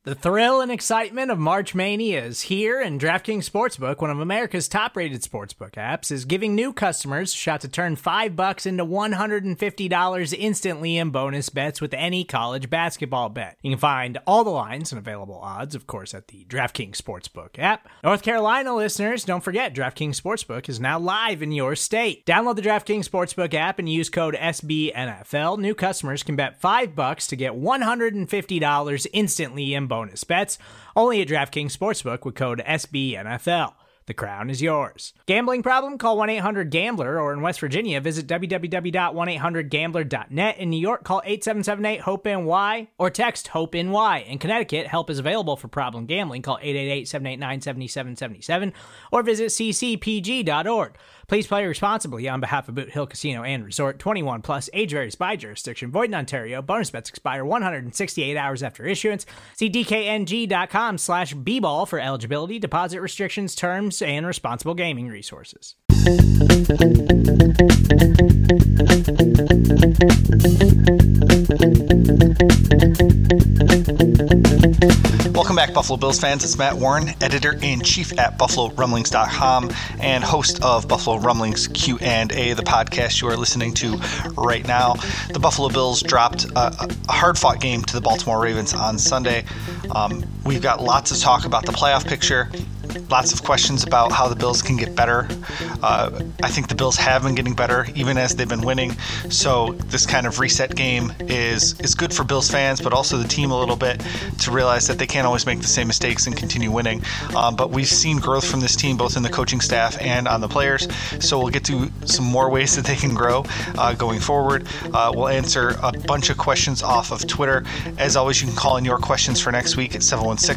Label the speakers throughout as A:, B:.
A: The thrill and excitement of March Mania is here, and DraftKings Sportsbook, one of America's top-rated sportsbook apps, is giving new customers a shot to turn $5 into $150 instantly in bonus bets with any college basketball bet. You can find all the lines and available odds, of course, at the DraftKings Sportsbook app. North Carolina listeners, don't forget, DraftKings Sportsbook is now live in your state. Download the DraftKings Sportsbook app and use code SBNFL. New customers can bet $5 to get $150 instantly in bonus bets, only at DraftKings Sportsbook with code SBNFL. The crown is yours. Gambling problem? Call 1-800-GAMBLER, or in West Virginia, visit www.1800gambler.net. In New York, call 877-8-HOPE-NY or text HOPE-NY. In Connecticut, help is available for problem gambling. Call 888-789-7777 or visit ccpg.org. Please play responsibly on behalf of Boot Hill Casino and Resort. 21 plus, age varies by jurisdiction. Void in Ontario. Bonus bets expire 168 hours after issuance. See dkng.com/bball for eligibility, deposit restrictions, terms, and responsible gaming resources.
B: Welcome back, Buffalo Bills fans. It's Matt Warren, editor-in-chief at BuffaloRumblings.com and host of Buffalo Rumblings Q&A, the podcast you are listening to right now. The Buffalo Bills dropped a hard-fought game to the Baltimore Ravens on Sunday. We've got lots to talk about the playoff picture, lots of questions about how the Bills can get better. I think the Bills have been getting better, even as they've been winning. So this kind of reset game is good for Bills fans, but also the team a little bit, to realize that they can't always make the same mistakes and continue winning. But we've seen growth from this team, both in the coaching staff and on the players. So we'll get to some more ways that they can grow going forward. We'll answer a bunch of questions off of Twitter. As always, you can call in your questions for next week at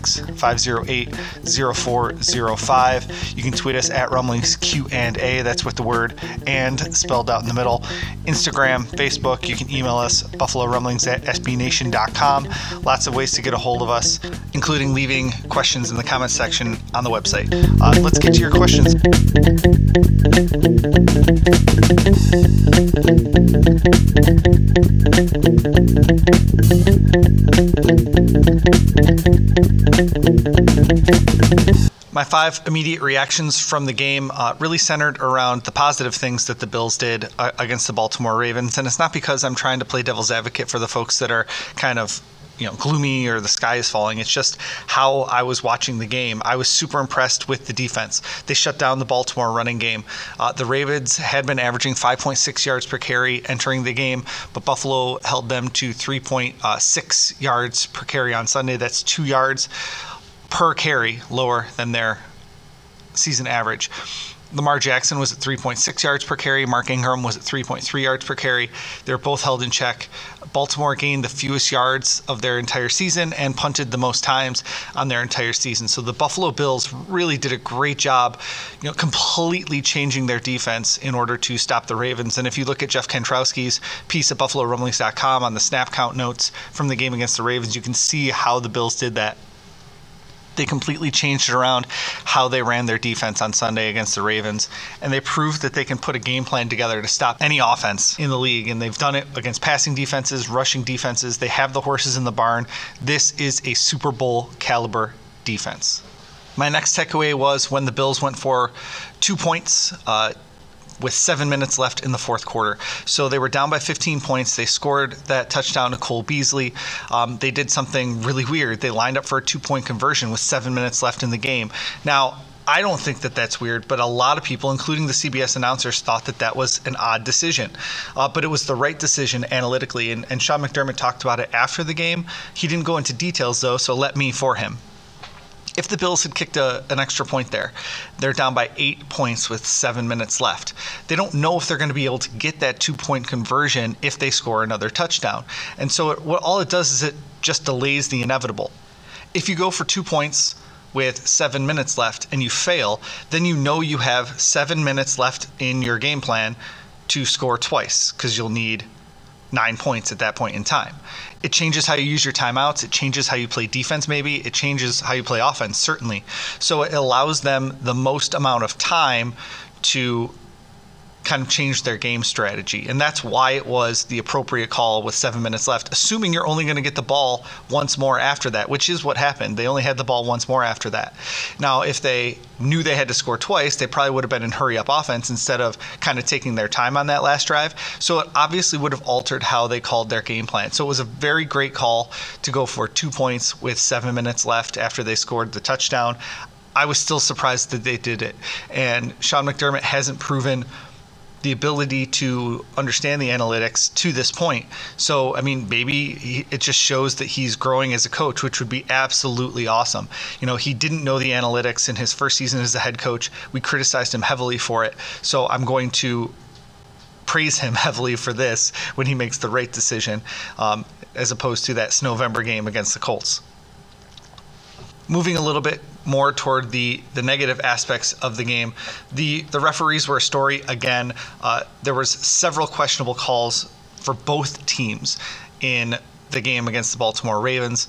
B: 716-508-0405. You can tweet us at Rumblings Q&A. That's with the word "and" spelled out in the middle. Instagram, Facebook. You can email us, buffalorumblings@sbnation.com. Lots of ways to get a hold of us, including leaving questions in the comments section on the website. Let's get to your questions. My 5 immediate reactions from the game really centered around the positive things that the Bills did against the Baltimore Ravens. And it's not because I'm trying to play devil's advocate for the folks that are kind of gloomy or the sky is falling. It's just how I was watching the game. I was super impressed with the defense. They shut down the Baltimore running game. The Ravens had been averaging 5.6 yards per carry entering the game, but Buffalo held them to 3.6 yards per carry on Sunday. That's 2 yards per carry lower than their season average. Lamar Jackson was at 3.6 yards per carry. Mark Ingram was at 3.3 yards per carry. They were both held in check. Baltimore gained the fewest yards of their entire season and punted the most times on their entire season. So the Buffalo Bills really did a great job, completely changing their defense in order to stop the Ravens. And if you look at Jeff Kantrowski's piece at BuffaloRumblings.com on the snap count notes from the game against the Ravens, you can see how the Bills did that. They completely changed it around how they ran their defense on Sunday against the Ravens, and they proved that they can put a game plan together to stop any offense in the league, and they've done it against passing defenses, rushing defenses. They have the horses in the barn. This is a Super Bowl caliber defense. My next takeaway was when the Bills went for 2 points with 7 minutes left in the fourth quarter. So they were down by 15 points. They scored that touchdown to Cole Beasley. They did something really weird. They lined up for a 2-point conversion with 7 minutes left in the game. Now, I don't think that that's weird, but a lot of people, including the CBS announcers, thought that that was an odd decision. But it was the right decision analytically, and Sean McDermott talked about it after the game. He didn't go into details, though, so let me for him. If the Bills had kicked an extra point there, they're down by 8 points with 7 minutes left. They don't know if they're going to be able to get that 2-point conversion if they score another touchdown. And so all it does is it just delays the inevitable. If you go for 2 points with 7 minutes left and you fail, then you know you have 7 minutes left in your game plan to score twice, because you'll need 9 points at that point in time. It changes how you use your timeouts. It changes how you play defense, maybe. It changes how you play offense, certainly. So it allows them the most amount of time to kind of changed their game strategy. And that's why it was the appropriate call with 7 minutes left, assuming you're only going to get the ball once more after that, which is what happened. They only had the ball once more after that. Now, if they knew they had to score twice, they probably would have been in hurry-up offense instead of kind of taking their time on that last drive. So it obviously would have altered how they called their game plan. So it was a very great call to go for 2 points with 7 minutes left after they scored the touchdown. I was still surprised that they did it. And Sean McDermott hasn't proven the ability to understand the analytics to this point. So, I mean, maybe it just shows that he's growing as a coach, which would be absolutely awesome. You know, he didn't know the analytics in his first season as a head coach. We criticized him heavily for it. So I'm going to praise him heavily for this when he makes the right decision, as opposed to that Snowember game against the Colts. Moving a little bit more toward the negative aspects of the game, the referees were a story again. There was several questionable calls for both teams in the game against the Baltimore Ravens.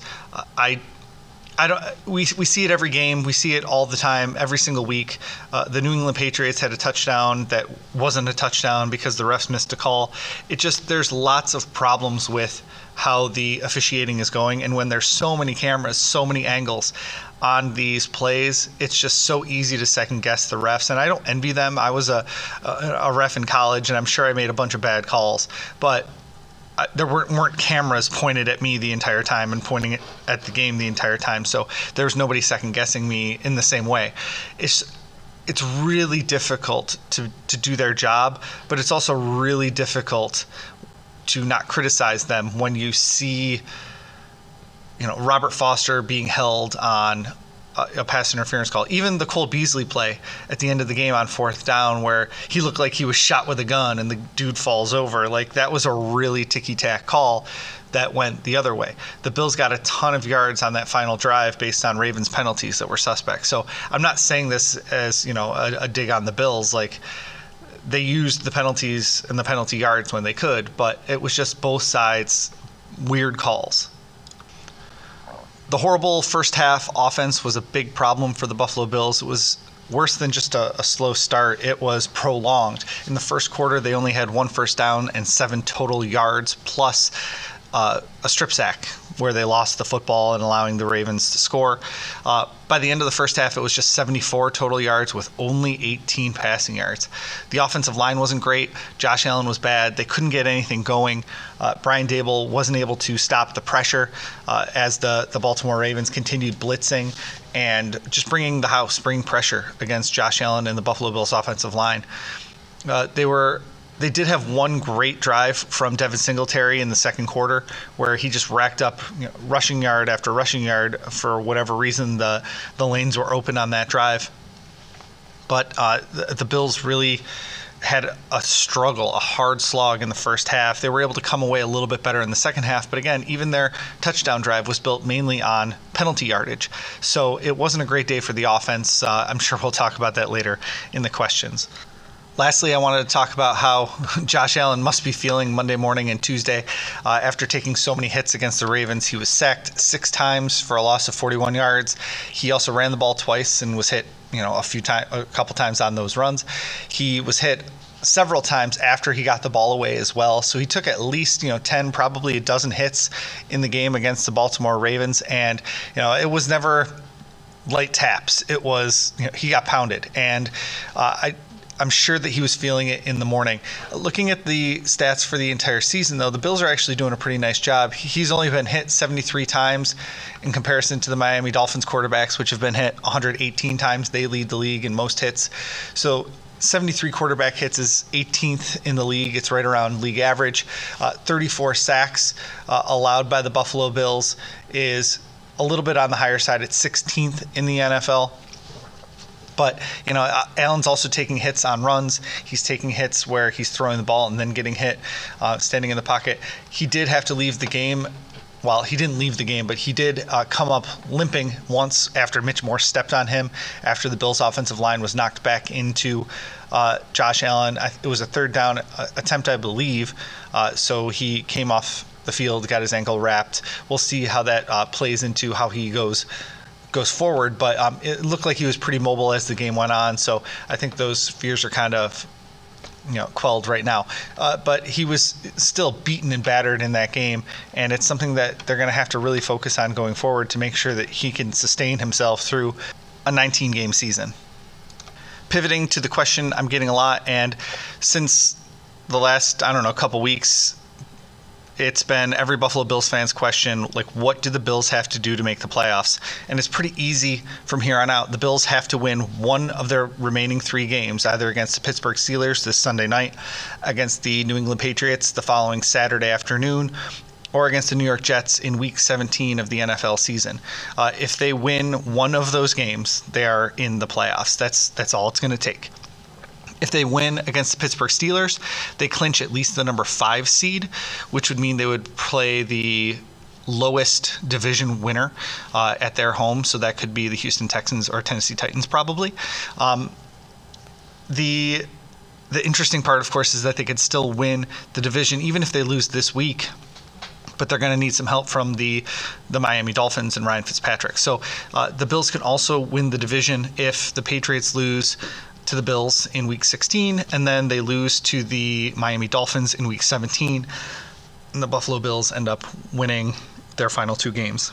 B: We see it every game. We see it all the time, every single week. The New England Patriots had a touchdown that wasn't a touchdown because the refs missed a call. There's lots of problems with how the officiating is going. And when there's so many cameras, so many angles on these plays, it's just so easy to second guess the refs. And I don't envy them. I was a ref in college, and I'm sure I made a bunch of bad calls. But there weren't cameras pointed at me the entire time and pointing at the game the entire time. So there's nobody second guessing me in the same way. It's really difficult to do their job, but it's also really difficult to not criticize them when you see, Robert Foster being held on a pass interference call. Even the Cole Beasley play at the end of the game on 4th down where he looked like he was shot with a gun and the dude falls over. Like, that was a really ticky-tack call that went the other way. The Bills got a ton of yards on that final drive based on Ravens penalties that were suspect. So I'm not saying this as, a dig on the Bills. Like, they used the penalties and the penalty yards when they could, but it was just both sides weird calls. The horrible first half offense was a big problem for the Buffalo Bills. It was worse than just a slow start. It was prolonged. In the first quarter, they only had 1 first down and 7 total yards, plus a strip sack where they lost the football and allowing the Ravens to score. By the end of the first half, it was just 74 total yards with only 18 passing yards. The offensive line wasn't great. Josh Allen was bad. They couldn't get anything going. Brian Daboll wasn't able to stop the pressure as the Baltimore Ravens continued blitzing and just bringing pressure against Josh Allen and the Buffalo Bills offensive line. They did have one great drive from Devin Singletary in the second quarter where he just racked up rushing yard after rushing yard. For whatever reason, the lanes were open on that drive. But the Bills really had a hard slog in the first half. They were able to come away a little bit better in the second half. But again, even their touchdown drive was built mainly on penalty yardage. So it wasn't a great day for the offense. I'm sure we'll talk about that later in the questions. Lastly, I wanted to talk about how Josh Allen must be feeling Monday morning and Tuesday after taking so many hits against the Ravens. He was sacked 6 times for a loss of 41 yards. He also ran the ball twice and was hit, a couple times on those runs. He was hit several times after he got the ball away as well. So he took at least, 10, probably a dozen hits in the game against the Baltimore Ravens. And, it was never light taps. It was, he got pounded. And I'm sure that he was feeling it in the morning. Looking at the stats for the entire season, though, the Bills are actually doing a pretty nice job. He's only been hit 73 times in comparison to the Miami Dolphins quarterbacks, which have been hit 118 times. They lead the league in most hits. So 73 quarterback hits is 18th in the league. It's right around league average. 34 sacks allowed by the Buffalo Bills is a little bit on the higher side. It's 16th in the NFL. But, Allen's also taking hits on runs. He's taking hits where he's throwing the ball and then getting hit, standing in the pocket. He did have to leave the game. Well, he didn't leave the game, but he did come up limping once after Mitch Morse stepped on him after the Bills' offensive line was knocked back into Josh Allen. It was a 3rd down attempt, I believe. So he came off the field, got his ankle wrapped. We'll see how that plays into how he goes forward, but it looked like he was pretty mobile as the game went on. So I think those fears are kind of quelled right now. But he was still beaten and battered in that game, and it's something that they're going to have to really focus on going forward to make sure that he can sustain himself through a 19-game season. Pivoting to the question I'm getting a lot, and since the last, couple weeks, it's been every Buffalo Bills fan's question, like, what do the Bills have to do to make the playoffs? And it's pretty easy from here on out. The Bills have to win one of their remaining 3 games, either against the Pittsburgh Steelers this Sunday night, against the New England Patriots the following Saturday afternoon, or against the New York Jets in Week 17 of the NFL season. If they win one of those games, they are in the playoffs. That's all it's going to take. If they win against the Pittsburgh Steelers, they clinch at least the number 5 seed, which would mean they would play the lowest division winner at their home. So that could be the Houston Texans or Tennessee Titans probably. The interesting part, of course, is that they could still win the division even if they lose this week. But they're going to need some help from the Miami Dolphins and Ryan Fitzpatrick. So the Bills can also win the division if the Patriots lose to the Bills in Week 16, and then they lose to the Miami Dolphins in Week 17, and the Buffalo Bills end up winning their final 2 games.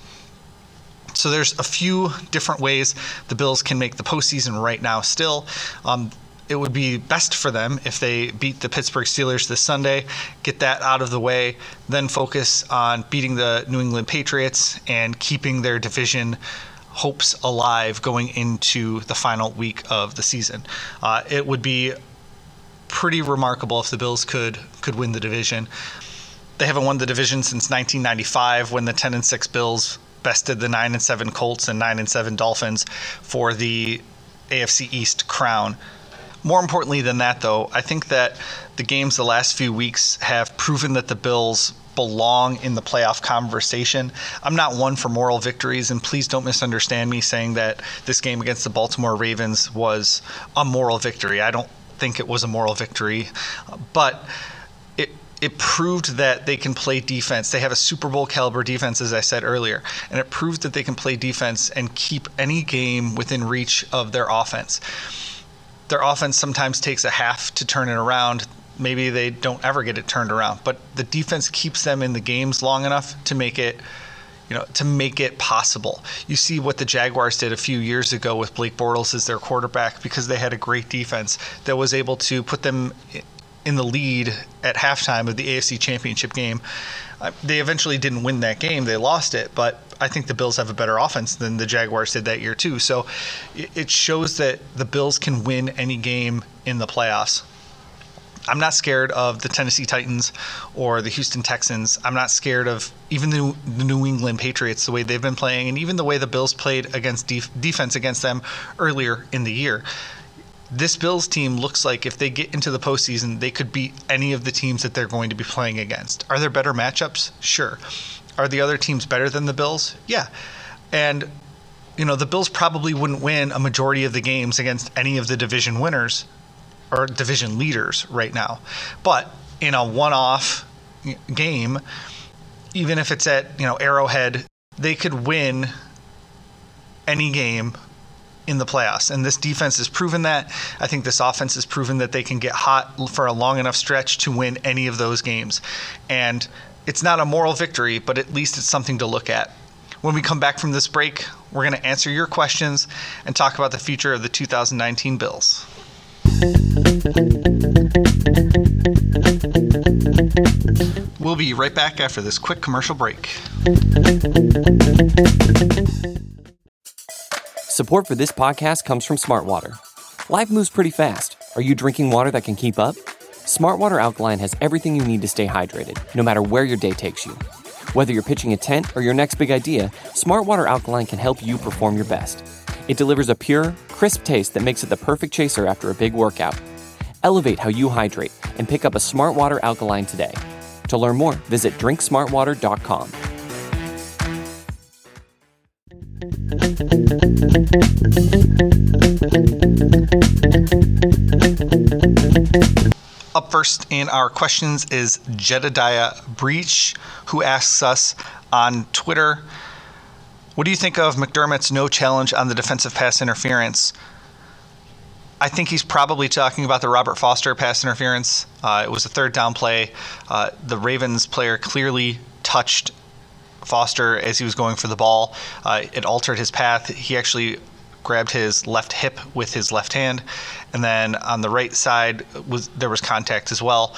B: So there's a few different ways the Bills can make the postseason right now still. It would be best for them if they beat the Pittsburgh Steelers this Sunday, get that out of the way, then focus on beating the New England Patriots and keeping their division hopes alive going into the final week of the season. It would be pretty remarkable if the Bills could win the division. They haven't won the division since 1995 when the 10-6 Bills bested the 9-7 Colts and 9-7 Dolphins for the AFC East crown. More importantly than that, though, I think that the games the last few weeks have proven that the Bills belong in the playoff conversation. I'm not one for moral victories, and please don't misunderstand me saying that this game against the Baltimore Ravens was a moral victory. I don't think it was a moral victory, but it proved that they can play defense. They have a Super Bowl caliber defense, as I said earlier, and it proved that they can play defense and keep any game within reach of their offense. Their offense sometimes takes a half to turn it around. Maybe they don't ever get it turned around, but the defense keeps them in the games long enough to make it, to make it possible. You see what the Jaguars did a few years ago with Blake Bortles as their quarterback because they had a great defense that was able to put them in the lead at halftime of the AFC Championship game. They eventually didn't win that game. They lost it, but I think the Bills have a better offense than the Jaguars did that year too. So it shows that the Bills can win any game in the playoffs. I'm not scared of the Tennessee Titans or the Houston Texans. I'm not scared of even the New England Patriots, the way they've been playing, and even the way the Bills played against defense against them earlier in the year. This Bills team looks like if they get into the postseason, they could beat any of the teams that they're going to be playing against. Are there better matchups? Sure. Are the other teams better than the Bills? Yeah. And, the Bills probably wouldn't win a majority of the games against any of the division winners or division leaders right now. But in a one-off game, even if it's at, Arrowhead, they could win any game in the playoffs. And this defense has proven that. I think this offense has proven that they can get hot for a long enough stretch to win any of those games. And it's not a moral victory, but at least it's something to look at. When we come back from this break, we're going to answer your questions and talk about the future of the 2019 Bills. We'll be right back after this quick commercial break.
C: Support for this podcast comes from Smartwater. Life moves pretty fast. Are you drinking water that can keep up? Smartwater Alkaline has everything you need to stay hydrated, no matter where your day takes you. Whether you're pitching a tent or your next big idea, Smartwater Alkaline can help you perform your best. It delivers a pure, crisp taste that makes it the perfect chaser after a big workout. Elevate how you hydrate and pick up a Smartwater Alkaline today. To learn more, visit drinksmartwater.com.
B: Up first in our questions is Jedediah Breach, who asks us on Twitter, what do you think of McDermott's no challenge on the defensive pass interference? I think he's probably talking about the Robert Foster pass interference. It was a third down play. The Ravens player clearly touched Foster as he was going for the ball. It altered his path. He actually grabbed his left hip with his left hand, and then on the right side there was contact as well.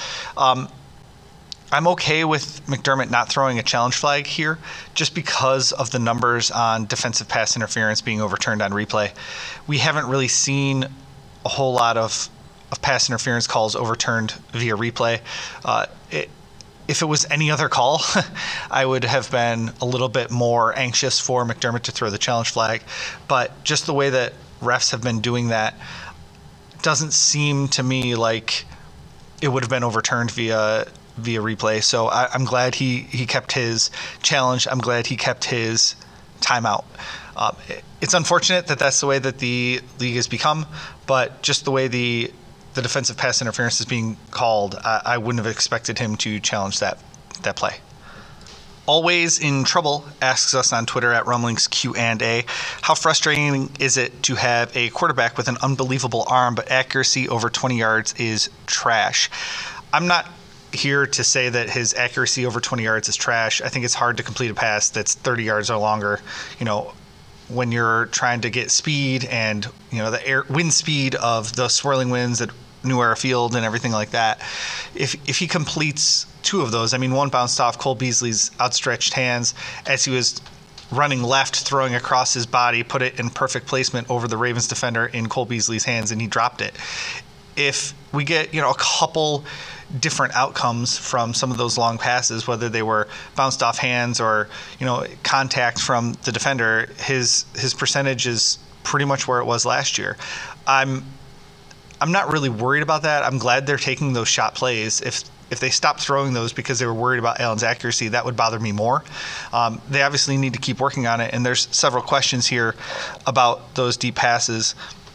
B: I'm okay with McDermott not throwing a challenge flag here just because of the numbers on defensive pass interference being overturned on replay. We haven't really seen a whole lot of pass interference calls overturned via replay. If it was any other call, I would have been a little bit more anxious for McDermott to throw the challenge flag. But just the way that refs have been doing that doesn't seem to me like it would have been overturned via replay. So I'm glad he kept his challenge. I'm glad he kept his timeout. It's unfortunate that that's the way that the league has become, but just the way the defensive pass interference is being called, I wouldn't have expected him to challenge that play. Always in Trouble asks us on Twitter at Rumblings Q&A, how frustrating is it to have a quarterback with an unbelievable arm but accuracy over 20 yards is trash? I'm not here to say that his accuracy over 20 yards is trash. I think it's hard to complete a pass that's 30 yards or longer, when you're trying to get speed and, the wind speed of the swirling winds at New Era Field and everything like that. If he completes two of those, one bounced off Cole Beasley's outstretched hands as he was running left, throwing across his body, put it in perfect placement over the Ravens defender in Cole Beasley's hands, and he dropped it. If we get, a couple different outcomes from some of those long passes, whether they were bounced off hands or, contact from the defender, his percentage is pretty much where it was last year. I'm not really worried about that. I'm glad they're taking those shot plays. If they stopped throwing those because they were worried about Allen's accuracy, that would bother me more. They obviously need to keep working on it, and there's several questions here about those deep passes.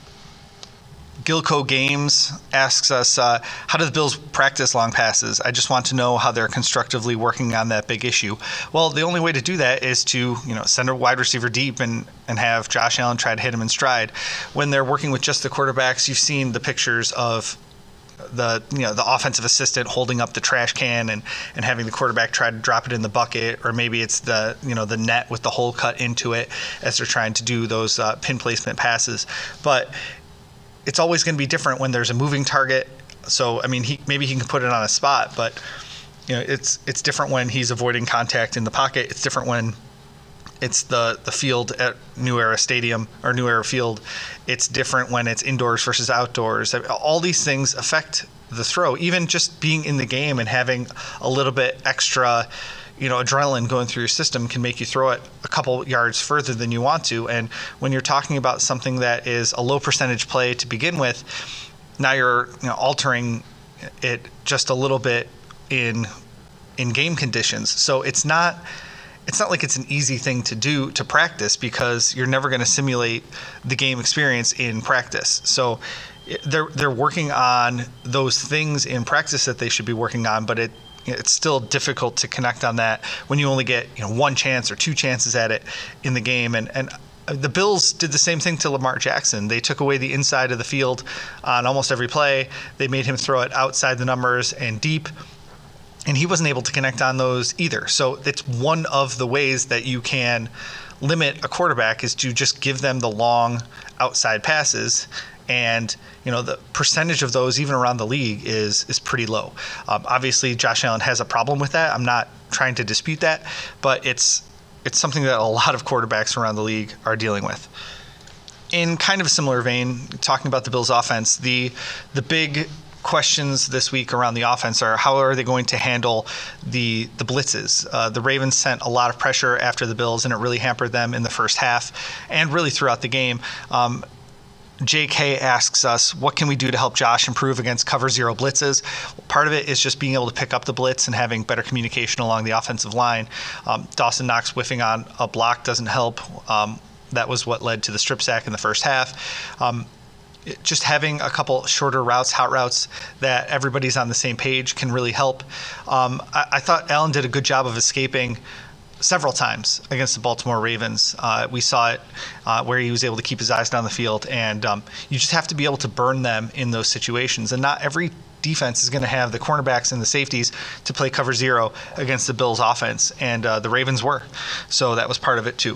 B: Gilco Games asks us, how do the Bills practice long passes? I just want to know how they're constructively working on that big issue. Well, the only way to do that is to, send a wide receiver deep and have Josh Allen try to hit him in stride. When they're working with just the quarterbacks, you've seen the pictures of the offensive assistant holding up the trash can and having the quarterback try to drop it in the bucket, or maybe it's the net with the hole cut into it as they're trying to do those pin placement passes. But it's always going to be different when there's a moving target. So, maybe he can put it on a spot, but it's different when he's avoiding contact in the pocket. It's different when it's the field at New Era Stadium or New Era Field. It's different when it's indoors versus outdoors. All these things affect the throw. Even just being in the game and having a little bit extra adrenaline going through your system can make you throw it a couple yards further than you want to. And when you're talking about something that is a low percentage play to begin with, now you're altering it just a little bit in game conditions. So it's not like it's an easy thing to do to practice, because you're never going to simulate the game experience in practice. So they're working on those things in practice that they should be working on, but it's still difficult to connect on that when you only get one chance or two chances at it in the game. And the Bills did the same thing to Lamar Jackson. They took away the inside of the field on almost every play. They made him throw it outside the numbers and deep, and he wasn't able to connect on those either. So it's one of the ways that you can limit a quarterback, is to just give them the long outside passes. And the percentage of those, even around the league, is pretty low. Obviously, Josh Allen has a problem with that. I'm not trying to dispute that, but it's something that a lot of quarterbacks around the league are dealing with. In kind of a similar vein, talking about the Bills' offense, the big questions this week around the offense are, how are they going to handle the blitzes? The Ravens sent a lot of pressure after the Bills, and it really hampered them in the first half and really throughout the game. JK asks us, what can we do to help Josh improve against cover zero blitzes? Part of it is just being able to pick up the blitz and having better communication along the offensive line. Dawson Knox whiffing on a block doesn't help. That was what led to the strip sack in the first half. Just having a couple shorter routes, hot routes, that everybody's on the same page can really help. I thought Allen did a good job of escaping several times against the Baltimore Ravens. We saw it where he was able to keep his eyes down the field, and you just have to be able to burn them in those situations. And not every defense is going to have the cornerbacks and the safeties to play cover zero against the Bills offense, and the Ravens were. So that was part of it too.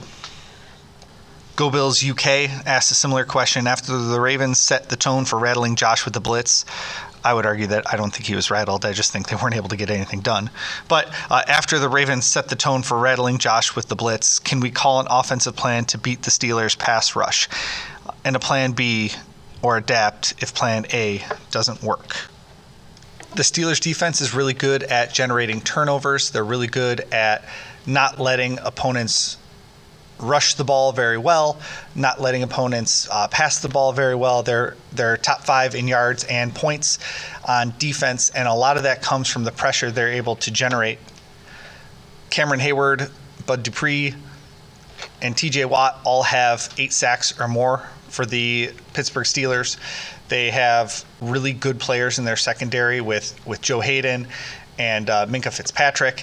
B: Go Bills UK asked a similar question. After the Ravens set the tone for rattling Josh with the blitz, I would argue that I don't think he was rattled. I just think they weren't able to get anything done. But after the Ravens set the tone for rattling Josh with the blitz, can we call an offensive plan to beat the Steelers' pass rush and a plan B or adapt if plan A doesn't work? The Steelers' defense is really good at generating turnovers. They're really good at not letting opponents rush the ball very well, not letting opponents pass the ball very well. They're top 5 in yards and points on defense, and a lot of that comes from the pressure they're able to generate. Cameron Hayward, Bud Dupree, and TJ Watt all have 8 sacks or more for the Pittsburgh Steelers. They have really good players in their secondary with Joe Hayden and Minkah Fitzpatrick.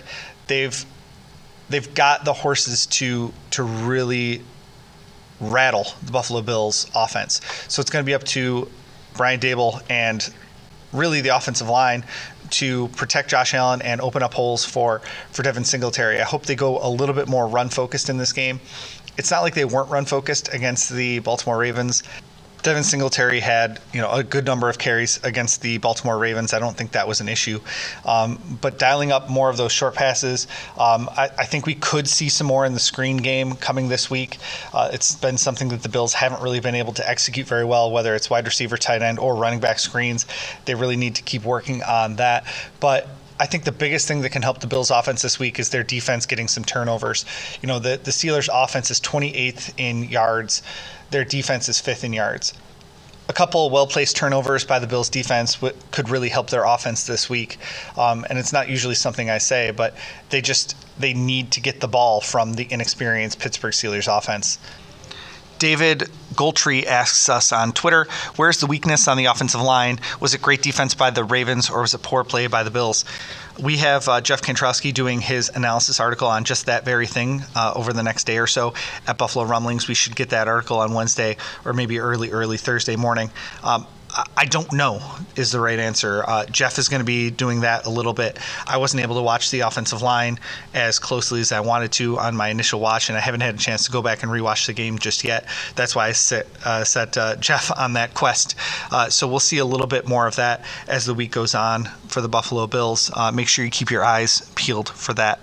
B: They've got the horses to really rattle the Buffalo Bills offense. So it's going to be up to Brian Daboll and really the offensive line to protect Josh Allen and open up holes for Devin Singletary. I hope they go a little bit more run focused in this game. It's not like they weren't run focused against the Baltimore Ravens. Devin Singletary had, a good number of carries against the Baltimore Ravens. I don't think that was an issue. But dialing up more of those short passes, I think we could see some more in the screen game coming this week. It's been something that the Bills haven't really been able to execute very well, whether it's wide receiver, tight end, or running back screens. They really need to keep working on that. But I think the biggest thing that can help the Bills offense this week is their defense getting some turnovers. The Steelers offense is 28th in yards. Their defense is 5th in yards. A couple well-placed turnovers by the Bills defense could really help their offense this week. And it's not usually something I say, but they need to get the ball from the inexperienced Pittsburgh Steelers offense. David Goltree asks us on Twitter, where's the weakness on the offensive line? Was it great defense by the Ravens or was it poor play by the Bills? We have Jeff Kantrowski doing his analysis article on just that very thing over the next day or so at Buffalo Rumblings. We should get that article on Wednesday or maybe early Thursday morning. I don't know is the right answer. Jeff is going to be doing that a little bit. I wasn't able to watch the offensive line as closely as I wanted to on my initial watch, and I haven't had a chance to go back and rewatch the game just yet. That's why I set Jeff on that quest. So we'll see a little bit more of that as the week goes on for the Buffalo Bills. Make sure you keep your eyes peeled for that.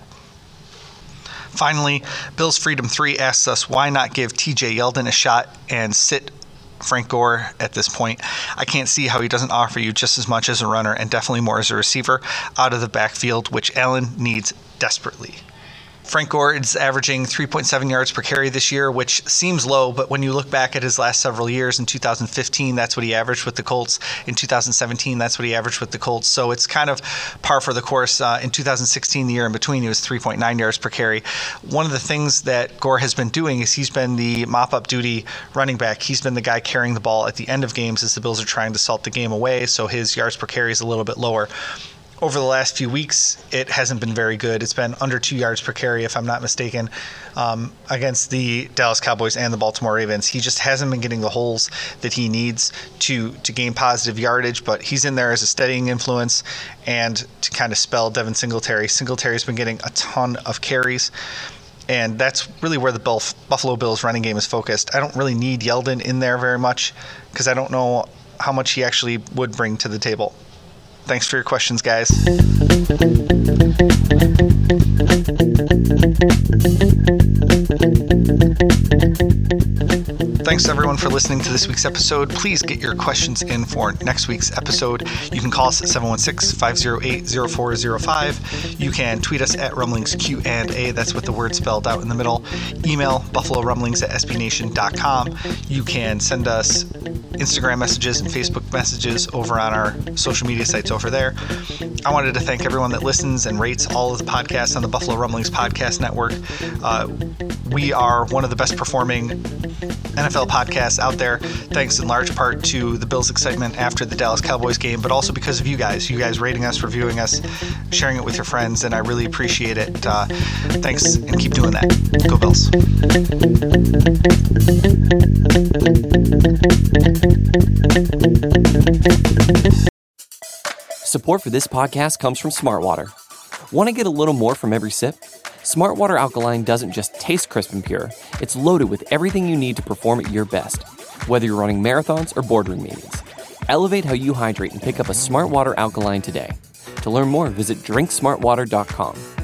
B: Finally, Bills Freedom 3 asks us, why not give TJ Yeldon a shot and sit Frank Gore at this point? I can't see how he doesn't offer you just as much as a runner and definitely more as a receiver out of the backfield, which Allen needs desperately. Frank Gore is averaging 3.7 yards per carry this year, which seems low, but when you look back at his last several years, in 2015, that's what he averaged with the Colts. In 2017, that's what he averaged with the Colts. So it's kind of par for the course. In 2016, the year in between, he was 3.9 yards per carry. One of the things that Gore has been doing is he's been the mop-up duty running back. He's been the guy carrying the ball at the end of games as the Bills are trying to salt the game away, so his yards per carry is a little bit lower. Over the last few weeks, it hasn't been very good. It's been under 2 yards per carry, if I'm not mistaken, against the Dallas Cowboys and the Baltimore Ravens. He just hasn't been getting the holes that he needs to gain positive yardage, but he's in there as a steadying influence and to kind of spell Devin Singletary. Singletary's been getting a ton of carries, and that's really where the Buffalo Bills running game is focused. I don't really need Yeldon in there very much because I don't know how much he actually would bring to the table. Thanks for your questions, guys. Thanks everyone for listening to this week's episode. Please get your questions in for next week's episode. You can call us at 716-508-0405. You can tweet us at rumblingsQ&A. That's with the word spelled out in the middle. Email buffalorumblings@sbnation.com. You can send us Instagram messages and Facebook messages over on our social media sites over there. I wanted to thank everyone that listens and rates all of the podcasts on the Buffalo Rumblings Podcast Network. We are one of the best performing NFL NFL podcasts out there, thanks in large part to the Bills' excitement after the Dallas Cowboys game, but also because of you guys rating us, reviewing us, sharing it with your friends, and I really appreciate it. Thanks, and keep doing that. Go Bills.
C: Support for this podcast comes from Smartwater. Want to get a little more from every sip? Smartwater Alkaline doesn't just taste crisp and pure, it's loaded with everything you need to perform at your best, whether you're running marathons or boardroom meetings. Elevate how you hydrate and pick up a Smartwater Alkaline today. To learn more, visit drinksmartwater.com.